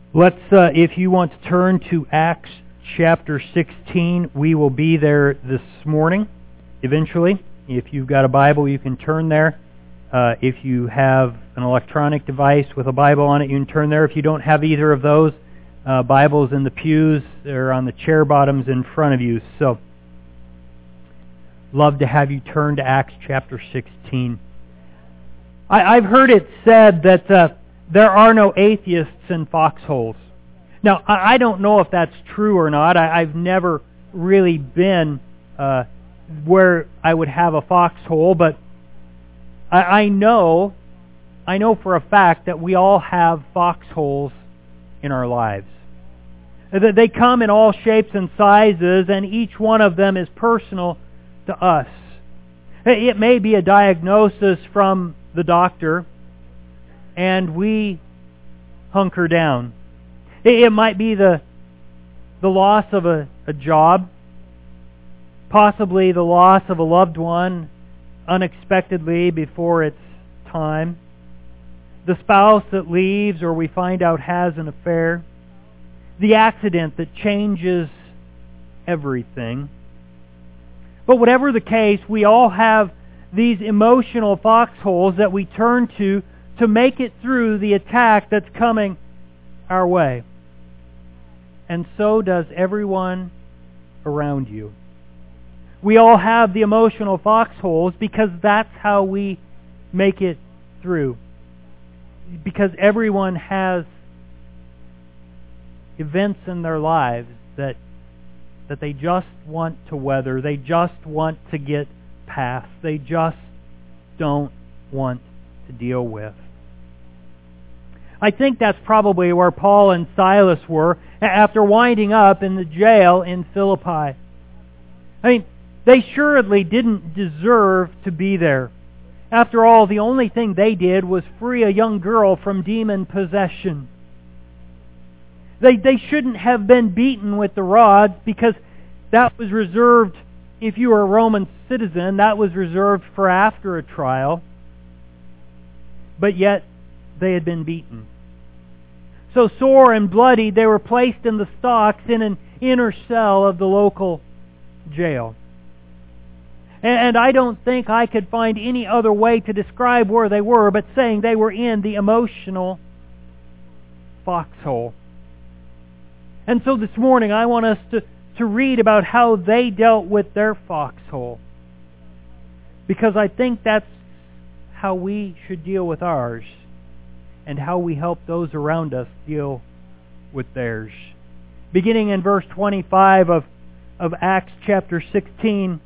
If you want to turn to Acts chapter 16, we will be there this morning, eventually. If you've got a Bible, you can turn there. If you have an electronic device with a Bible on it, you can turn there. If you don't have either of those, Bibles in the pews or on the chair bottoms in front of you. So, love to have you turn to Acts chapter 16. I've heard it said that there are no atheists in foxholes. Now, I don't know if that's true or not. I've never really been where I would have a foxhole, but I know for a fact that we all have foxholes in our lives. They come in all shapes and sizes, and each one of them is personal to us. It may be a diagnosis from the doctor, and we hunker down. It might be the loss of a job, possibly the loss of a loved one unexpectedly before its time, the spouse that leaves or we find out has an affair, the accident that changes everything. But whatever the case, we all have these emotional foxholes that we turn to make it through the attack that's coming our way. And so does everyone around you. We all have the emotional foxholes because that's how we make it through. Because everyone has events in their lives that they just want to weather. They just want to get past. They just don't want to deal with. I think that's probably where Paul and Silas were after winding up in the jail in Philippi. I mean, they surely didn't deserve to be there. After all, the only thing they did was free a young girl from demon possession. They shouldn't have been beaten with the rods because that was reserved, if you were a Roman citizen, that was reserved for after a trial. But yet, they had been beaten. So sore and bloody, they were placed in the stocks in an inner cell of the local jail. And I don't think I could find any other way to describe where they were but saying they were in the emotional foxhole. And so this morning I want us to read about how they dealt with their foxhole. Because I think that's how we should deal with ours and how we help those around us deal with theirs. Beginning in verse 25 of Acts chapter 16,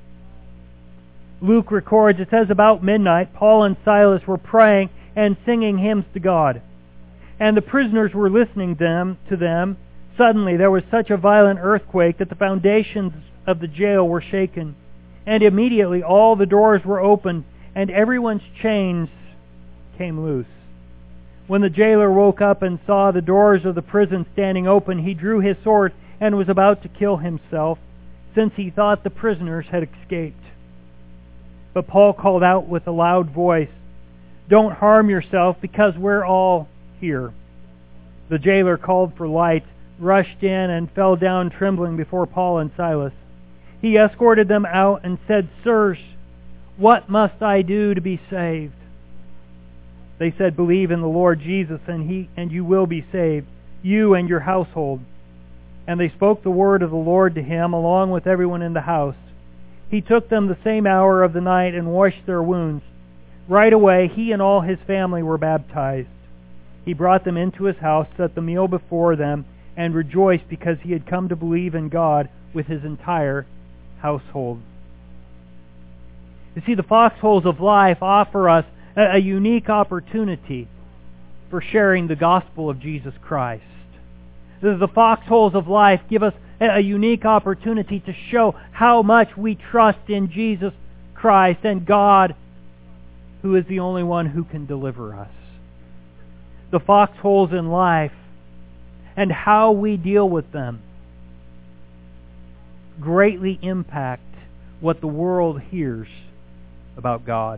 Luke records, it says, about midnight, Paul and Silas were praying and singing hymns to God. And the prisoners were listening to them. Suddenly there was such a violent earthquake that the foundations of the jail were shaken. And immediately all the doors were opened, and everyone's chains came loose. When the jailer woke up and saw the doors of the prison standing open, he drew his sword and was about to kill himself, since he thought the prisoners had escaped. But Paul called out with a loud voice, "Don't harm yourself, because we're all here." The jailer called for lights, rushed in, and fell down trembling before Paul and Silas. He escorted them out and said, "Sirs, what must I do to be saved?" They said, "Believe in the Lord Jesus, and you will be saved, you and your household." And they spoke the word of the Lord to him, along with everyone in the house. He took them the same hour of the night and washed their wounds. Right away, he and all his family were baptized. He brought them into his house, set the meal before them, and rejoiced because he had come to believe in God with his entire household. You see, the foxholes of life offer us a unique opportunity for sharing the gospel of Jesus Christ. The foxholes of life give us a unique opportunity to show how much we trust in Jesus Christ and God, who is the only one who can deliver us. The foxholes in life and how we deal with them greatly impact what the world hears about God.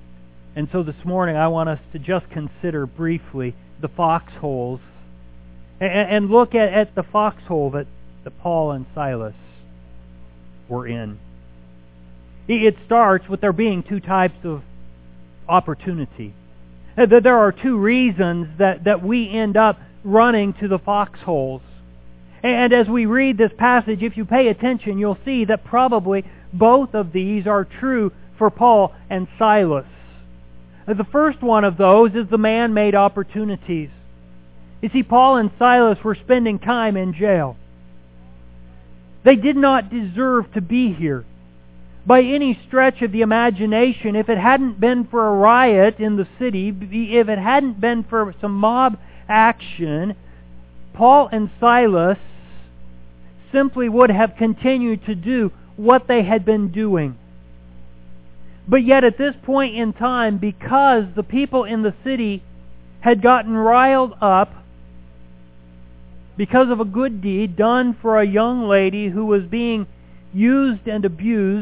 And so this morning I want us to just consider briefly the foxholes and look at the foxhole that Paul and Silas were in. It starts with there being two types of opportunity. That there are two reasons that we end up running to the foxholes. And as we read this passage, if you pay attention, you'll see that probably both of these are true for Paul and Silas. The first one of those is the man-made opportunities. You see, Paul and Silas were spending time in jail. They did not deserve to be here. By any stretch of the imagination, if it hadn't been for a riot in the city, if it hadn't been for some mob action, Paul and Silas simply would have continued to do what they had been doing. But yet at this point in time, because the people in the city had gotten riled up because of a good deed done for a young lady who was being used and abused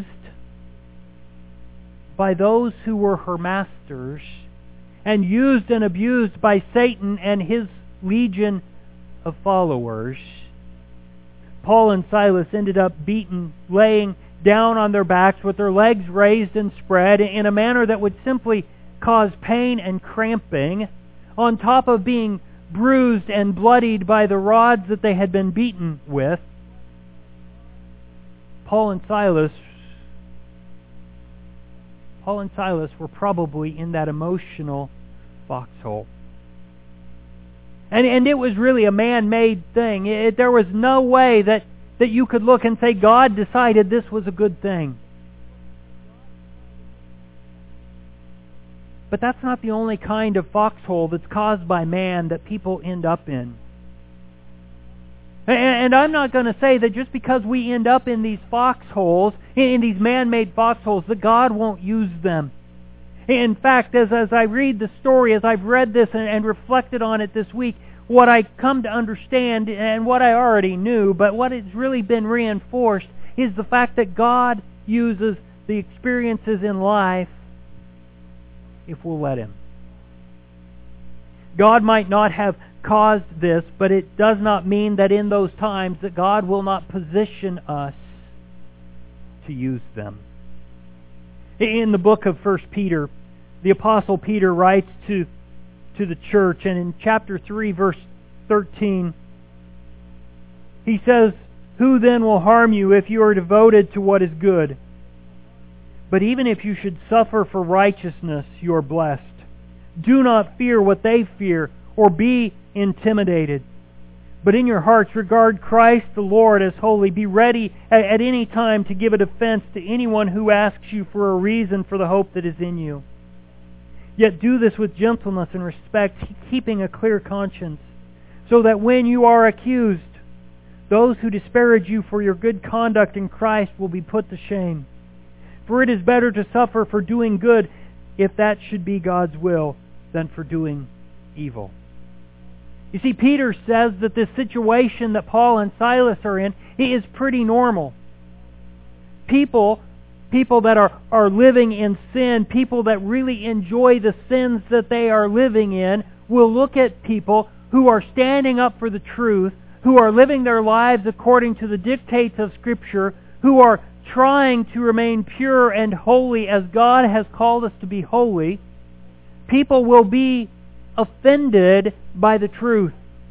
by those who were her masters, and used and abused by Satan and his legion of followers, Paul and Silas ended up beaten, laying down on their backs with their legs raised and spread in a manner that would simply cause pain and cramping, on top of being bruised and bloodied by the rods that they had been beaten with. Paul and Silas were probably in that emotional foxhole. And it was really a man-made thing. There was no way that you could look and say God decided this was a good thing. But that's not the only kind of foxhole that's caused by man that people end up in. And I'm not going to say that just because we end up in these foxholes, in these man-made foxholes, that God won't use them. In fact, as I read the story, as I've read this and reflected on it this week, what I come to understand, and what I already knew, but what has really been reinforced, is the fact that God uses the experiences in life if we'll let Him. God might not have caused this, but it does not mean that in those times that God will not position us to use them. In the book of 1 Peter, the Apostle Peter writes to the church, and in chapter 3, verse 13, he says, "Who then will harm you if you are devoted to what is good? But even if you should suffer for righteousness, you are blessed. Do not fear what they fear, or be intimidated. But in your hearts regard Christ the Lord as holy. Be ready at any time to give a defense to anyone who asks you for a reason for the hope that is in you. Yet do this with gentleness and respect, keeping a clear conscience, so that when you are accused, those who disparage you for your good conduct in Christ will be put to shame. For it is better to suffer for doing good, if that should be God's will, than for doing evil." You see, Peter says that this situation that Paul and Silas are in is pretty normal. People that are living in sin, people that really enjoy the sins that they are living in, will look at people who are standing up for the truth, who are living their lives according to the dictates of Scripture, who are trying to remain pure and holy as God has called us to be holy. People will be offended by the truth.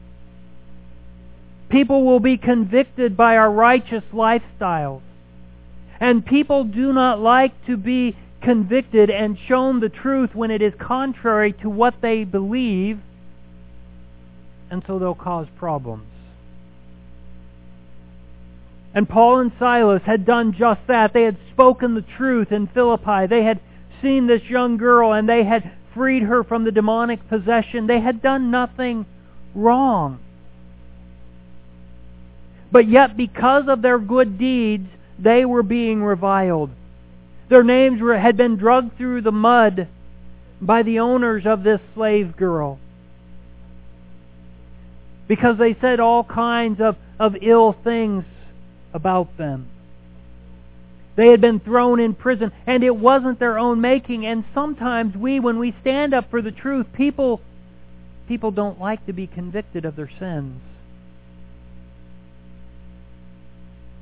People will be convicted by our righteous lifestyles. And people do not like to be convicted and shown the truth when it is contrary to what they believe, and so they'll cause problems. And Paul and Silas had done just that. They had spoken the truth in Philippi. They had seen this young girl and they had freed her from the demonic possession. They had done nothing wrong. But yet, because of their good deeds, they were being reviled. Their names had been dragged through the mud by the owners of this slave girl, because they said all kinds of ill things about them. They had been thrown in prison, and it wasn't their own making. And sometimes when we stand up for the truth, people don't like to be convicted of their sins.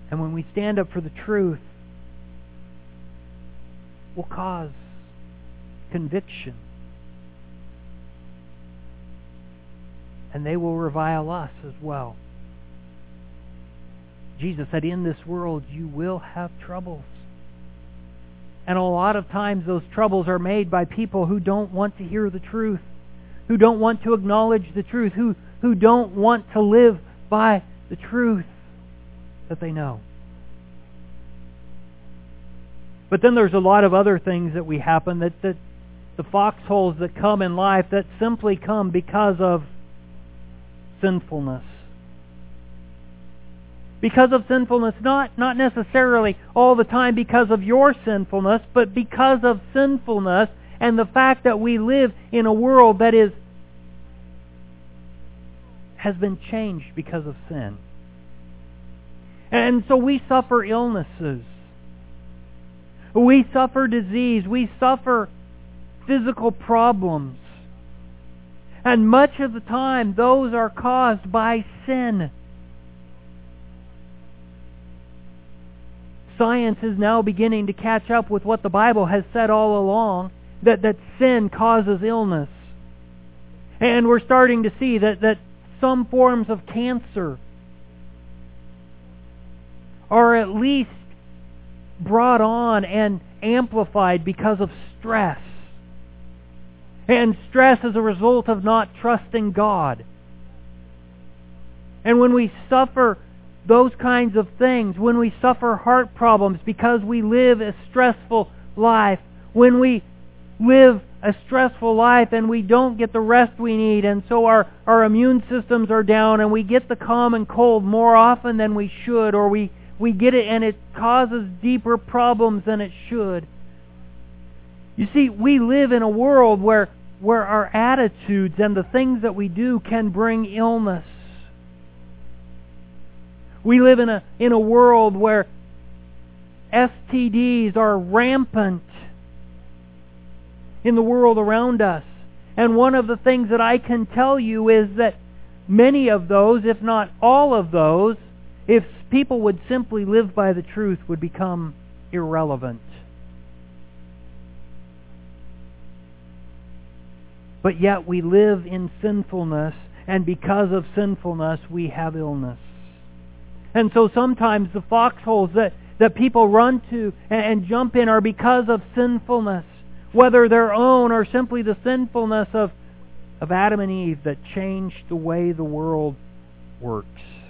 And when we stand up for the truth, we'll cause conviction. And they will revile us as well. Jesus said, in this world you will have troubles. And a lot of times those troubles are made by people who don't want to hear the truth, who don't want to acknowledge the truth, who don't want to live by the truth that they know. But then there's a lot of other things that happen, that the foxholes that come in life that simply come because of sinfulness. Because of sinfulness, not necessarily all the time because of your sinfulness, but because of sinfulness and the fact that we live in a world that has been changed because of sin. And so we suffer illnesses. We suffer disease. We suffer physical problems. And much of the time, those are caused by sin. Science is now beginning to catch up with what the Bible has said all along, that sin causes illness. And we're starting to see that some forms of cancer are at least brought on and amplified because of stress. And stress is a result of not trusting God. And when we suffer those kinds of things, when we suffer heart problems because we live a stressful life, when we live a stressful life and we don't get the rest we need, and so our immune systems are down and we get the common cold more often than we should, or we get it and it causes deeper problems than it should. You see, we live in a world where our attitudes and the things that we do can bring illness. We live in a world where STDs are rampant in the world around us. And one of the things that I can tell you is that many of those, if not all of those, if people would simply live by the truth, would become irrelevant. But yet we live in sinfulness, and because of sinfulness we have illness. And so sometimes the foxholes that people run to and jump in are because of sinfulness, whether their own or simply the sinfulness of Adam and Eve that changed the way the world works.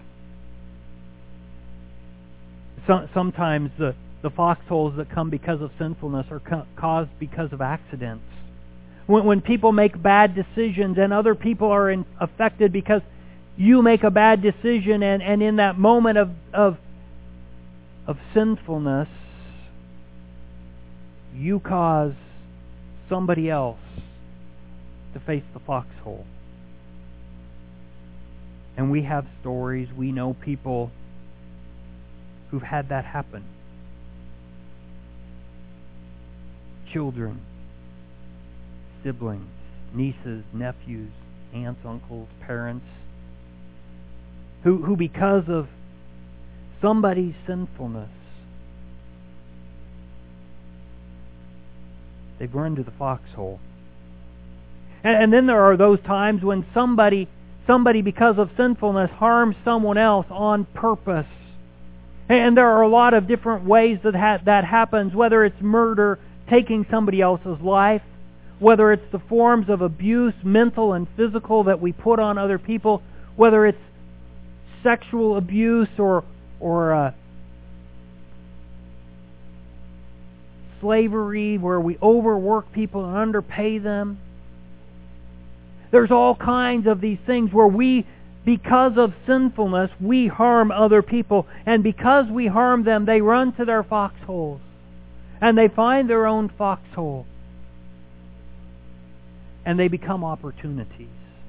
Sometimes the foxholes that come because of sinfulness are caused because of accidents. When people make bad decisions and other people are affected because you make a bad decision, and in that moment of sinfulness, you cause somebody else to face the foxhole. And we have stories, we know people who've had that happen. Children, siblings, nieces, nephews, aunts, uncles, parents, who because of somebody's sinfulness, they've run to the foxhole. And then there are those times when somebody because of sinfulness harms someone else on purpose. And there are a lot of different ways that happens, whether it's murder, taking somebody else's life, whether it's the forms of abuse, mental and physical, that we put on other people, whether it's sexual abuse or slavery, where we overwork people and underpay them. There's all kinds of these things where we, because of sinfulness, we harm other people. And because we harm them, they run to their foxholes. And they find their own foxhole. And they become opportunities.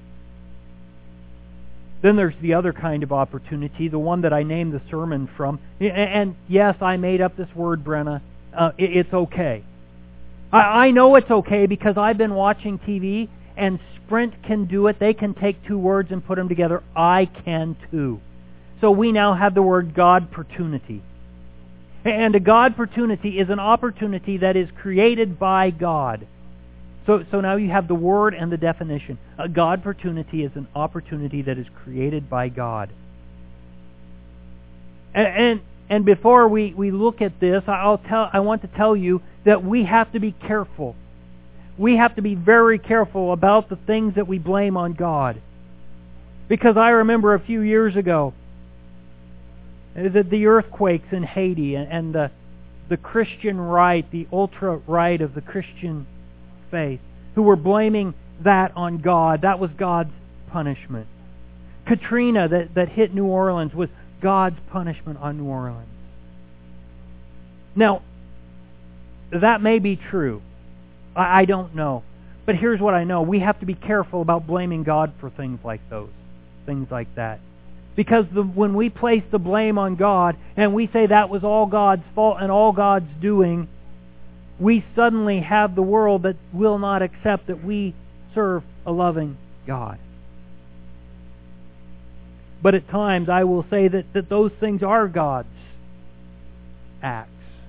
Then there's the other kind of opportunity, the one that I named the sermon from. And yes, I made up this word, Brenna. It's okay. I know it's okay because I've been watching TV, and Sprint can do it. They can take two words and put them together. I can too. So we now have the word God-portunity. And a God-portunity is an opportunity that is created by God. So now you have the word and the definition. A God-portunity is an opportunity that is created by God. And before we look at this, I want to tell you that we have to be careful. We have to be very careful about the things that we blame on God. Because I remember a few years ago that the earthquakes in Haiti and the Christian right, the ultra-right of the Christian faith, who were blaming that on God. That was God's punishment. Katrina that hit New Orleans was God's punishment on New Orleans. Now, that may be true. I don't know. But here's what I know. We have to be careful about blaming God for things like those. Things like that. Because when we place the blame on God and we say that was all God's fault and all God's doing, we suddenly have the world that will not accept that we serve a loving God. But at times I will say that those things are God's acts.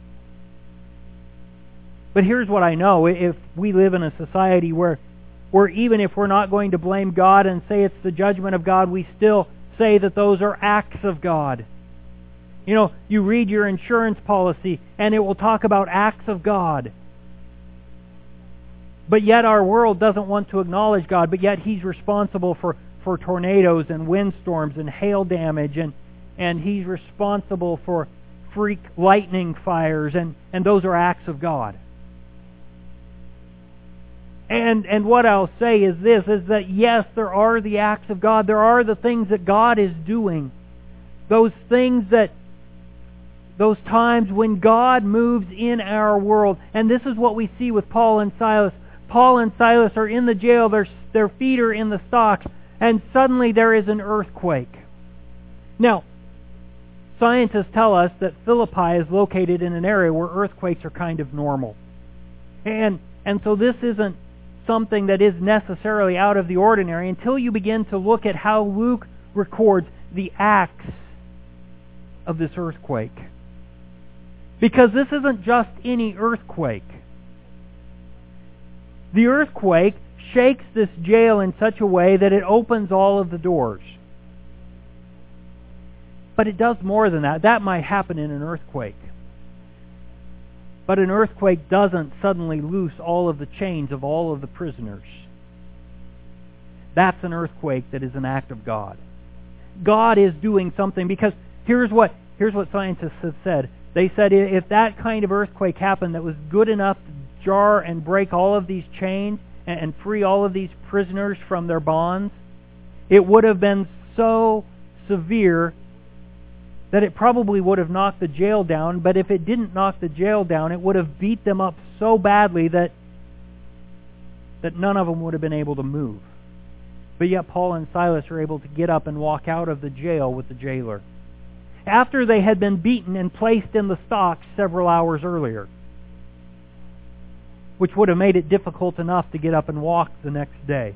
But here's what I know. If we live in a society where even if we're not going to blame God and say it's the judgment of God, we still say that those are acts of God. You know, you read your insurance policy and it will talk about acts of God. But yet our world doesn't want to acknowledge God, but yet He's responsible for tornadoes and windstorms and hail damage, and He's responsible for freak lightning fires, and those are acts of God. And what I'll say is this, is that yes, there are the acts of God. There are the things that God is doing. Those things those times when God moves in our world. And this is what we see with Paul and Silas. Paul and Silas are in the jail. Their feet are in the stocks. And suddenly there is an earthquake. Now, scientists tell us that Philippi is located in an area where earthquakes are kind of normal. And so this isn't something that is necessarily out of the ordinary until you begin to look at how Luke records the acts of this earthquake. Because this isn't just any earthquake. The earthquake shakes this jail in such a way that it opens all of the doors. But it does more than that. That might happen in an earthquake. But an earthquake doesn't suddenly loose all of the chains of all of the prisoners. That's an earthquake that is an act of God. God is doing something, because here's what scientists have said. They said if that kind of earthquake happened that was good enough to jar and break all of these chains and free all of these prisoners from their bonds, it would have been so severe that it probably would have knocked the jail down. But if it didn't knock the jail down, it would have beat them up so badly that none of them would have been able to move. But yet Paul and Silas are able to get up and walk out of the jail with the jailer, after they had been beaten and placed in the stocks several hours earlier, which would have made it difficult enough to get up and walk the next day.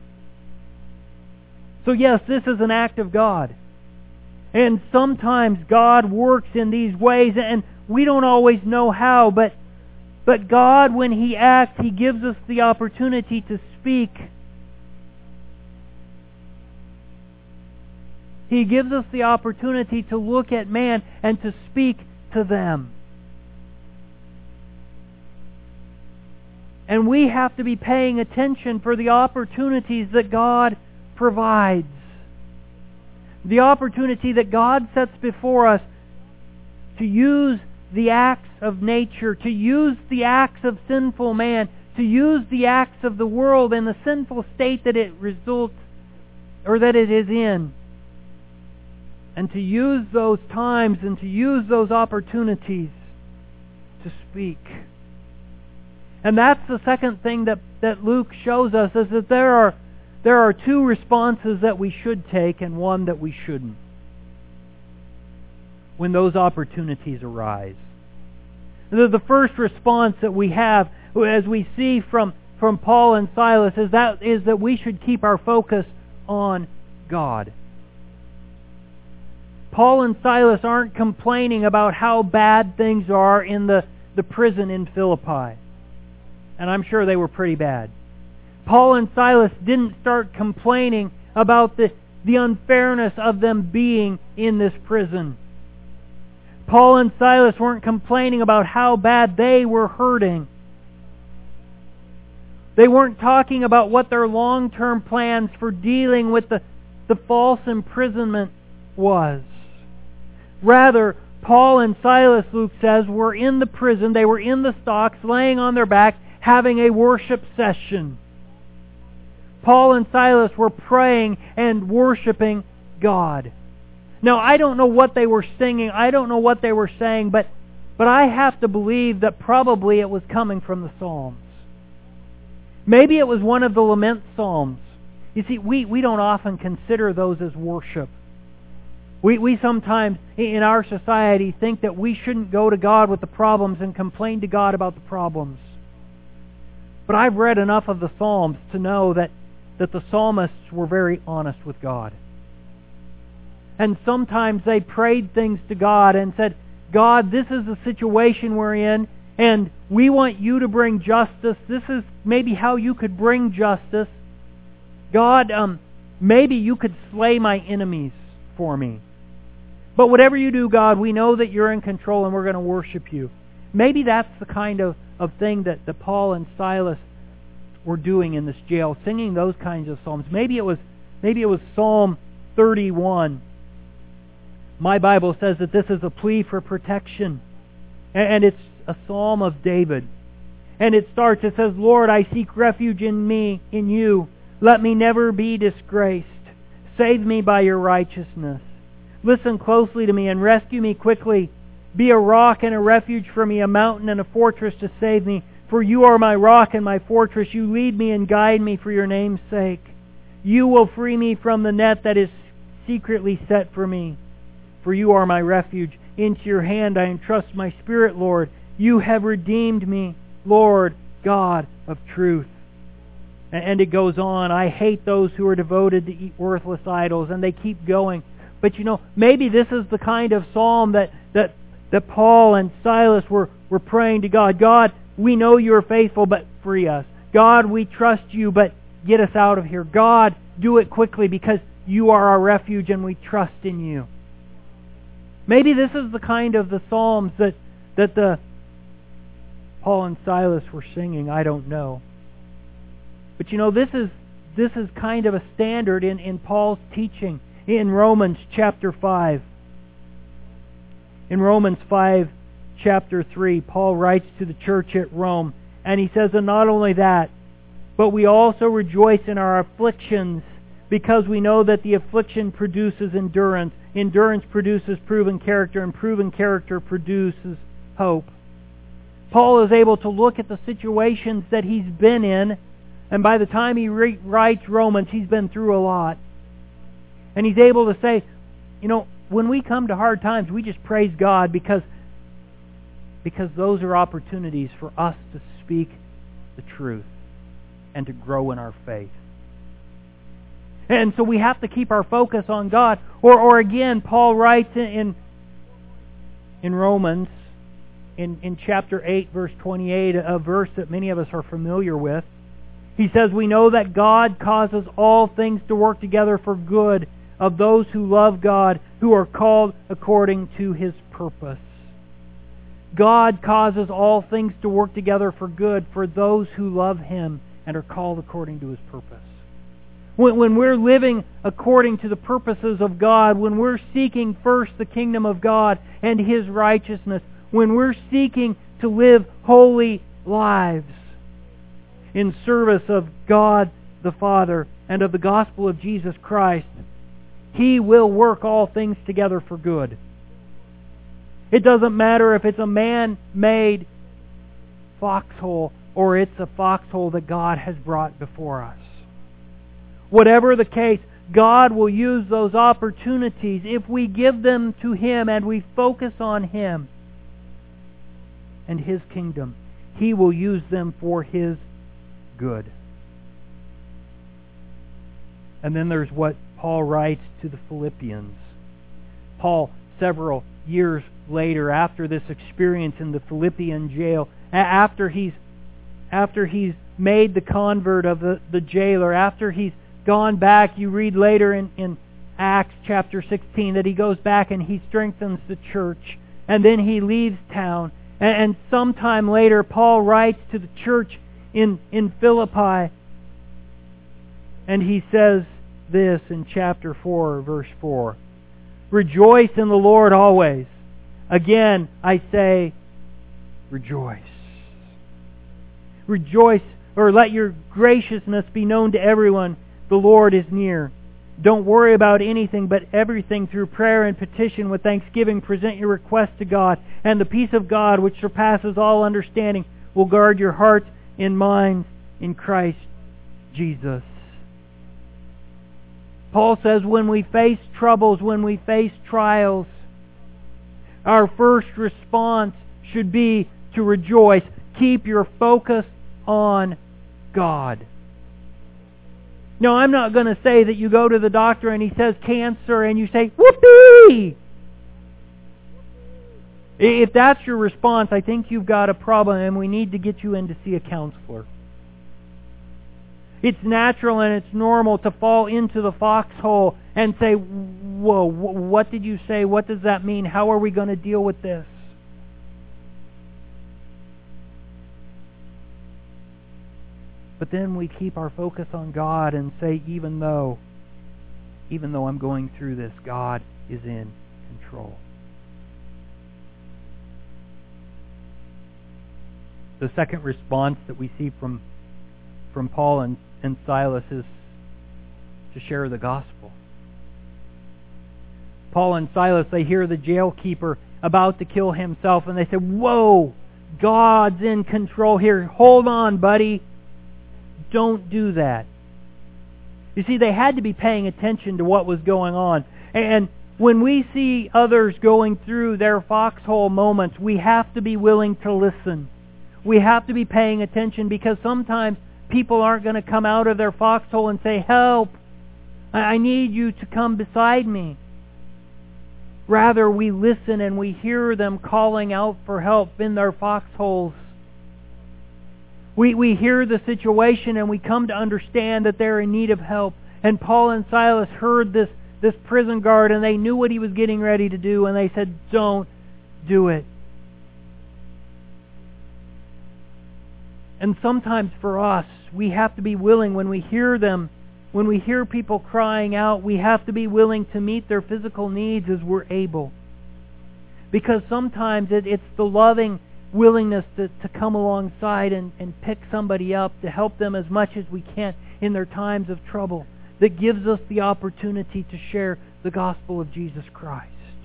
So yes, this is an act of God. And sometimes God works in these ways, and we don't always know how, but God, when He acts, He gives us the opportunity to speak. He gives us the opportunity to look at man and to speak to them. And we have to be paying attention for the opportunities that God provides. The opportunity that God sets before us to use the acts of nature, to use the acts of sinful man, to use the acts of the world and the sinful state that it results, or that it is in, and to use those times and to use those opportunities to speak. And that's the second thing that Luke shows us, is that there are two responses that we should take and one that we shouldn't when those opportunities arise. The first response that we have, as we see from Paul and Silas, is that we should keep our focus on God. Paul and Silas aren't complaining about how bad things are in the prison in Philippi. And I'm sure they were pretty bad. Paul and Silas didn't start complaining about the unfairness of them being in this prison. Paul and Silas weren't complaining about how bad they were hurting. They weren't talking about what their long-term plans for dealing with the false imprisonment was. Rather, Paul and Silas, Luke says, were in the prison. They were in the stocks, laying on their back, having a worship session. Paul and Silas were praying and worshiping God. Now, I don't know what they were singing. I don't know what they were saying, but I have to believe that probably it was coming from the Psalms. Maybe it was one of the lament psalms. You see, we don't often consider those as worship. We sometimes, in our society, think that we shouldn't go to God with the problems and complain to God about the problems. But I've read enough of the Psalms to know that the psalmists were very honest with God. And sometimes they prayed things to God and said, God, this is the situation we're in, and we want you to bring justice. This is maybe how you could bring justice. God, maybe you could slay my enemies for me. But whatever you do, God, we know that you're in control and we're going to worship you. Maybe that's the kind of thing that Paul and Silas were doing in this jail, singing those kinds of psalms. Maybe it was Psalm 31. My Bible says that this is a plea for protection. And it's a psalm of David. And it starts, it says, Lord, I seek refuge in you. Let me never be disgraced. Save me by your righteousness. Listen closely to me and rescue me quickly. Be a rock and a refuge for me, a mountain and a fortress to save me. For you are my rock and my fortress. You lead me and guide me for your name's sake. You will free me from the net that is secretly set for me. For you are my refuge. Into your hand I entrust my spirit, Lord. You have redeemed me, Lord, God of truth. And it goes on. I hate those who are devoted to eat worthless idols. And they keep going. But maybe this is the kind of psalm that Paul and Silas were praying to God. God, we know you are faithful, but free us. God, we trust you, but get us out of here. God, do it quickly because you are our refuge and we trust in you. Maybe this is the kind of the psalms that the Paul and Silas were singing. I don't know. But this is kind of a standard in Paul's teaching in Romans chapter 5. In Romans 5 chapter 3, Paul writes to the church at Rome, and he says, and not only that, but we also rejoice in our afflictions, because we know that the affliction produces endurance. Endurance produces proven character, and proven character produces hope. Paul is able to look at the situations that he's been in, and by the time he writes Romans, he's been through a lot. And he's able to say, when we come to hard times, we just praise God because those are opportunities for us to speak the truth and to grow in our faith. And so we have to keep our focus on God. Or again, Paul writes in Romans, in chapter 8, verse 28, a verse that many of us are familiar with. He says, we know that God causes all things to work together for good of those who love God, who are called according to His purpose. God causes all things to work together for good for those who love Him and are called according to His purpose. When we're living according to the purposes of God, when we're seeking first the kingdom of God and His righteousness, when we're seeking to live holy lives in service of God the Father and of the gospel of Jesus Christ, He will work all things together for good. It doesn't matter if it's a man-made foxhole or it's a foxhole that God has brought before us. Whatever the case, God will use those opportunities if we give them to Him and we focus on Him and His kingdom. He will use them for His good. And then there's what Paul writes to the Philippians. Paul several years later, after this experience in the Philippian jail, after he's made the convert of the jailer, after he's gone back, you read later in Acts chapter 16 that he goes back and he strengthens the church, and then he leaves town. And sometime later, Paul writes to the church in Philippi, and he says this in chapter 4, verse 4. Rejoice in the Lord always. Again, I say, rejoice. Rejoice, or let your graciousness be known to everyone. The Lord is near. Don't worry about anything, but everything through prayer and petition with thanksgiving present your request to God, and the peace of God, which surpasses all understanding, will guard your hearts and minds in Christ Jesus. Paul says when we face troubles, when we face trials, our first response should be to rejoice. Keep your focus on God. No, I'm not going to say that you go to the doctor and he says cancer and you say, whoopee! If that's your response, I think you've got a problem and we need to get you in to see a counselor. It's natural and it's normal to fall into the foxhole and say, whoa, what did you say? What does that mean? How are we going to deal with this? But then we keep our focus on God and say, even though I'm going through this, God is in control. The second response that we see from Paul and Silas is to share the gospel. Paul and Silas, they hear the jailkeeper about to kill himself, and they say, whoa, God's in control here. Hold on, buddy. Don't do that. You see, they had to be paying attention to what was going on. And when we see others going through their foxhole moments, we have to be willing to listen. We have to be paying attention, because sometimes people aren't going to come out of their foxhole and say, help, I need you to come beside me. Rather, we listen and we hear them calling out for help in their foxholes. We hear the situation and we come to understand that they're in need of help. And Paul and Silas heard this prison guard, and they knew what he was getting ready to do, and they said, don't do it. And sometimes for us, we have to be willing when we hear them, when we hear people crying out, we have to be willing to meet their physical needs as we're able. Because sometimes it's the loving willingness to come alongside and pick somebody up, to help them as much as we can in their times of trouble, that gives us the opportunity to share the gospel of Jesus Christ.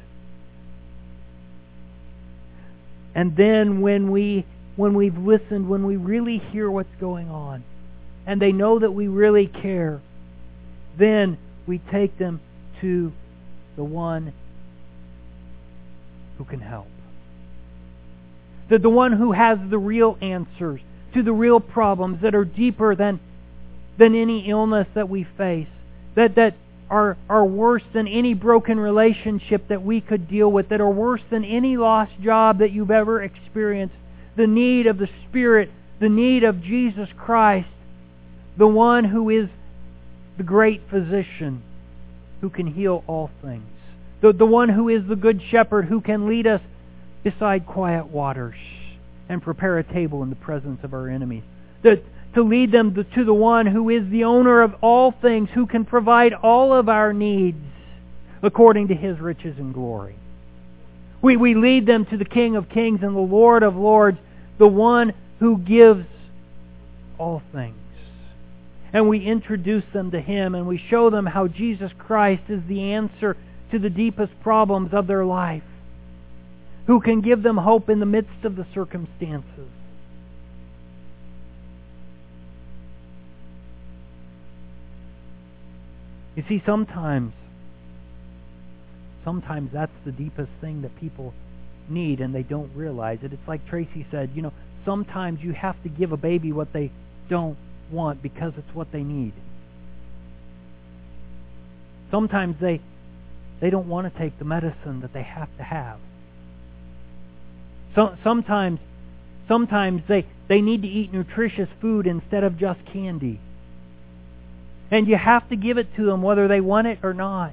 And then when we've listened, when we really hear what's going on, and they know that we really care, then we take them to the one who can help. The one who has the real answers to the real problems that are deeper than any illness that we face, that are worse than any broken relationship that we could deal with, that are worse than any lost job that you've ever experienced. The need of the Spirit, the need of Jesus Christ, the one who is the great physician who can heal all things. The one who is the good shepherd who can lead us beside quiet waters and prepare a table in the presence of our enemies. To lead them to the one who is the owner of all things, who can provide all of our needs according to His riches and glory. We lead them to the King of Kings and the Lord of Lords, the one who gives all things. And we introduce them to Him, and we show them how Jesus Christ is the answer to the deepest problems of their life, who can give them hope in the midst of the circumstances. You see, sometimes that's the deepest thing that people need, and they don't realize it. It's like Tracy said, sometimes you have to give a baby what they don't want because it's what they need. Sometimes they don't want to take the medicine that they have to have. Sometimes they need to eat nutritious food instead of just candy. And you have to give it to them whether they want it or not.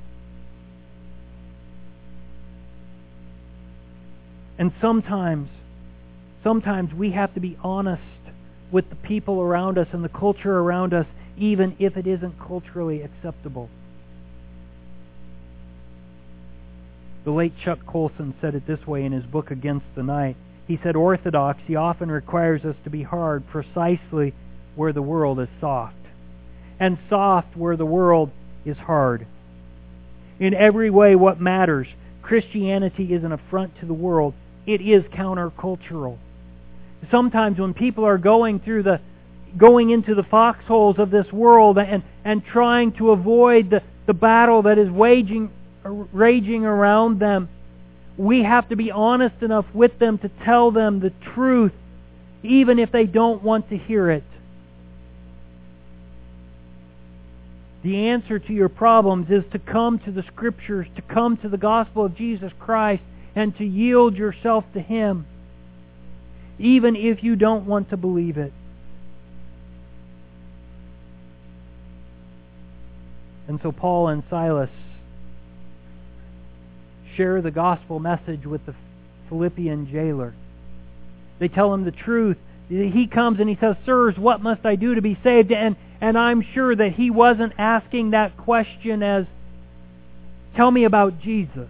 And sometimes we have to be honest with the people around us and the culture around us, even if it isn't culturally acceptable. The late Chuck Colson said it this way in his book Against the Night. He said, "Orthodoxy often requires us to be hard precisely where the world is soft, and soft where the world is hard. In every way what matters, Christianity is an affront to the world. It is countercultural." Sometimes when people are going into the foxholes of this world and trying to avoid the battle that is raging around them, we have to be honest enough with them to tell them the truth, even if they don't want to hear it. The answer to your problems is to come to the Scriptures, to come to the gospel of Jesus Christ, and to yield yourself to Him, even if you don't want to believe it. And so Paul and Silas share the gospel message with the Philippian jailer. They tell him the truth. He comes and he says, "Sirs, what must I do to be saved?" And I'm sure that he wasn't asking that question as, "Tell me about Jesus."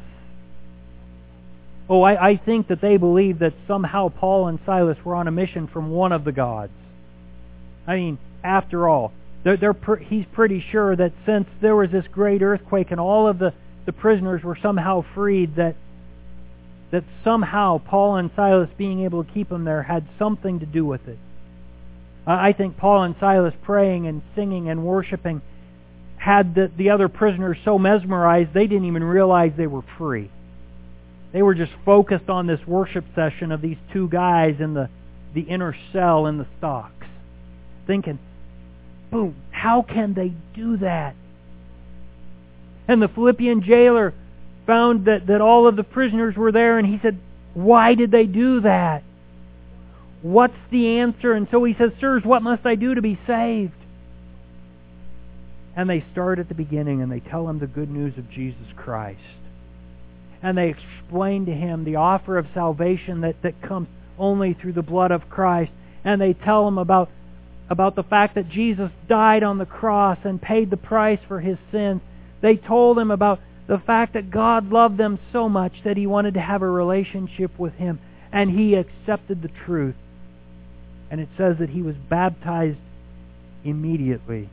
Oh, I think that they believed that somehow Paul and Silas were on a mission from one of the gods. I mean, after all, he's pretty sure that since there was this great earthquake and all of the prisoners were somehow freed, that somehow Paul and Silas being able to keep them there had something to do with it. I think Paul and Silas praying and singing and worshiping had the other prisoners so mesmerized they didn't even realize they were free. They were just focused on this worship session of these two guys in the inner cell in the stocks, thinking, boom, how can they do that? And the Philippian jailer found that all of the prisoners were there, and he said, "Why did they do that? What's the answer?" And so he says, "Sirs, what must I do to be saved?" And they start at the beginning, and they tell him the good news of Jesus Christ. And they explain to him the offer of salvation that comes only through the blood of Christ. And they tell him about the fact that Jesus died on the cross and paid the price for his sins. They told him about the fact that God loved them so much that He wanted to have a relationship with Him. And he accepted the truth. And it says that he was baptized immediately.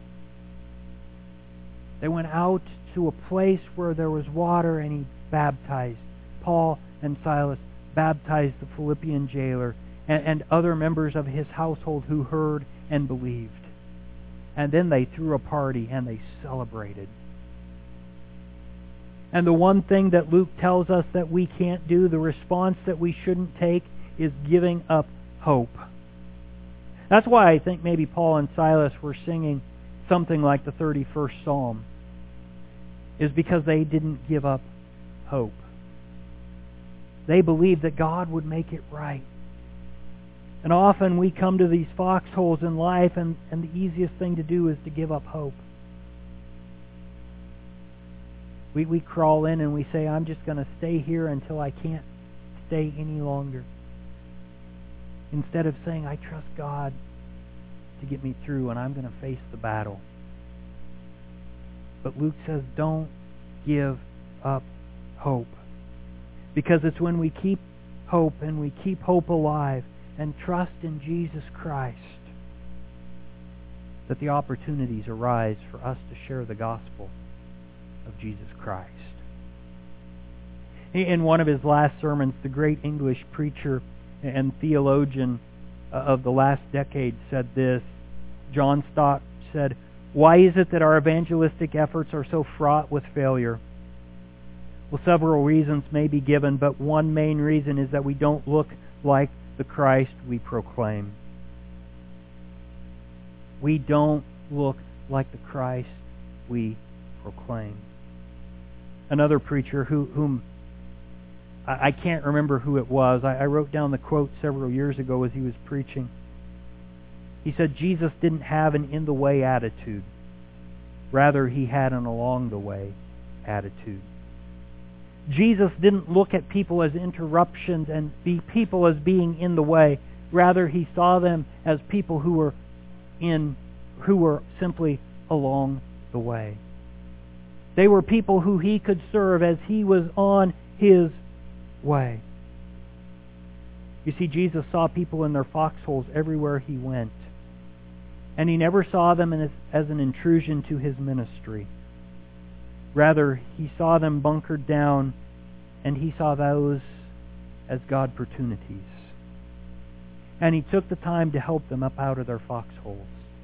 They went out to a place where there was water, and he baptized. Paul and Silas baptized the Philippian jailer and other members of his household who heard and believed. And then they threw a party and they celebrated. And the one thing that Luke tells us that we can't do, the response that we shouldn't take, is giving up hope. That's why I think maybe Paul and Silas were singing something like the 31st Psalm, is because they didn't give up hope. They believed that God would make it right. And often we come to these foxholes in life, and the easiest thing to do is to give up hope. We crawl in and we say, "I'm just going to stay here until I can't stay any longer." Instead of saying, "I trust God to get me through, and I'm going to face the battle." But Luke says, don't give up hope. Because it's when we keep hope and we keep hope alive and trust in Jesus Christ that the opportunities arise for us to share the gospel of Jesus Christ. In one of his last sermons, the great English preacher and theologian of the last decade said this. John Stott said, "Why is it that our evangelistic efforts are so fraught with failure? Well, several reasons may be given, but one main reason is that we don't look like the Christ we proclaim." We don't look like the Christ we proclaim. another preacher whom I can't remember who it was. I wrote down the quote several years ago as he was preaching. He said, Jesus didn't have an in-the-way attitude. Rather, he had an along-the-way attitude. Jesus didn't look at people as interruptions and people as being in the way. Rather, he saw them as people who were simply along the way. They were people who he could serve as he was on his way. You see, Jesus saw people in their foxholes everywhere he went. And he never saw them as an intrusion to his ministry. Rather, he saw them bunkered down, and he saw those as God opportunities. And he took the time to help them up out of their foxholes.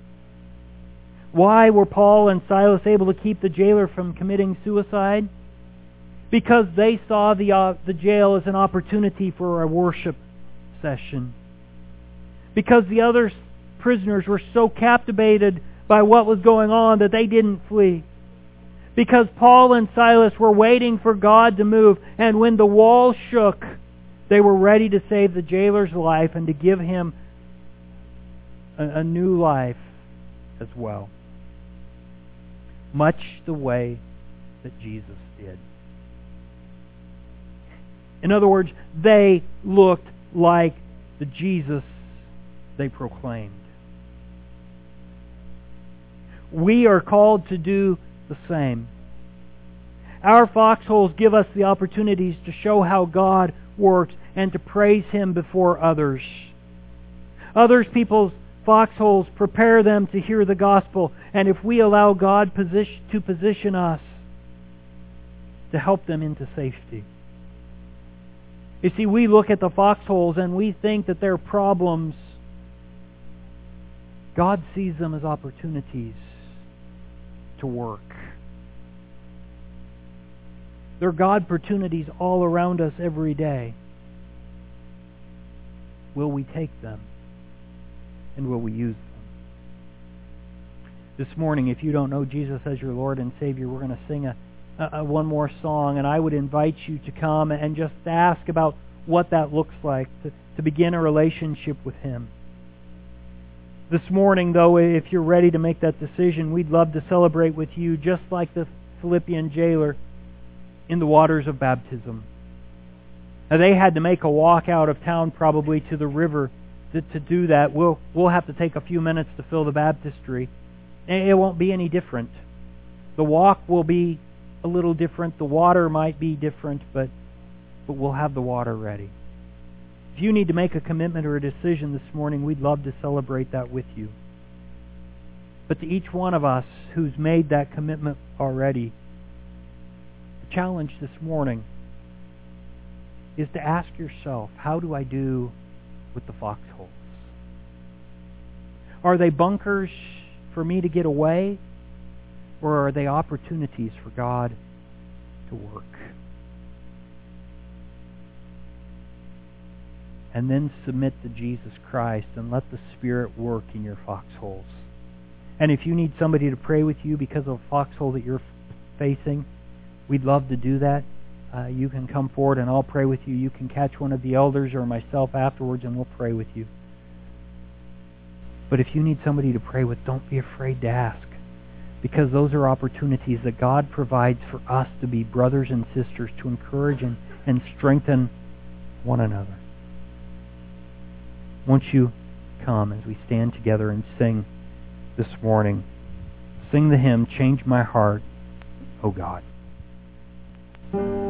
Why were Paul and Silas able to keep the jailer from committing suicide? Because they saw the jail as an opportunity for a worship session. Because the other prisoners were so captivated by what was going on that they didn't flee. Because Paul and Silas were waiting for God to move, and when the wall shook, they were ready to save the jailer's life and to give him a new life as well. Much the way that Jesus did. In other words, they looked like the Jesus they proclaimed. We are called to do the same. Our foxholes give us the opportunities to show how God works and to praise Him before others. Others people's foxholes prepare them to hear the gospel, and if we allow God to position us to help them into safety. You see, we look at the foxholes and we think that they're problems. God sees them as opportunities to work. There are God opportunities all around us every day. Will we take them? And will we use them? This morning, if you don't know Jesus as your Lord and Savior, we're going to sing one more song, and I would invite you to come and just ask about what that looks like, to begin a relationship with Him. This morning, though, if you're ready to make that decision, we'd love to celebrate with you, just like the Philippian jailer, in the waters of baptism. Now, they had to make a walk out of town probably to the river to do that. We'll have to take a few minutes to fill the baptistry. It won't be any different. The walk will be a little different. The water might be different, but we'll have the water ready. If you need to make a commitment or a decision this morning, we'd love to celebrate that with you. But to each one of us who's made that commitment already, the challenge this morning is to ask yourself, how do I do with the foxholes? Are they bunkers for me to get away, or are they opportunities for God to work? And then submit to Jesus Christ and let the Spirit work in your foxholes. And if you need somebody to pray with you because of a foxhole that you're facing, we'd love to do that. You can come forward and I'll pray with you. You can catch one of the elders or myself afterwards and we'll pray with you. But if you need somebody to pray with, don't be afraid to ask. Because those are opportunities that God provides for us to be brothers and sisters, to encourage and strengthen one another. Won't you come as we stand together and sing this morning? Sing the hymn, Change My Heart, O God.